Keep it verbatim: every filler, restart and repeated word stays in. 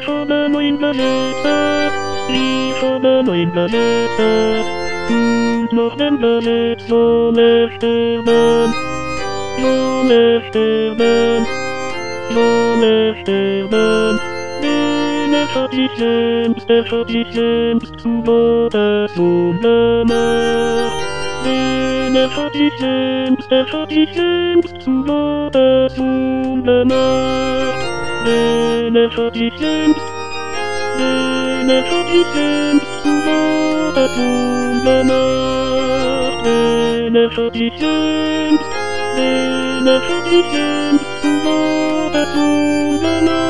Liefernummer in der Liste, Liefernummer in der Liste, und noch wenn der Liste soll sterben, soll sterben, soll sterben. Den er für dich kämpft, der für dich kämpft, zu Gottes Sohne macht. Den er für dich kämpft, der für dich kämpft, zu Gottes Sohne macht. Den er für dich kämpft, den er für dich kämpft, zu Gottes Sohne macht. Den er für dich kämpft, den er für dich kämpft, zu Gottes Sohne macht.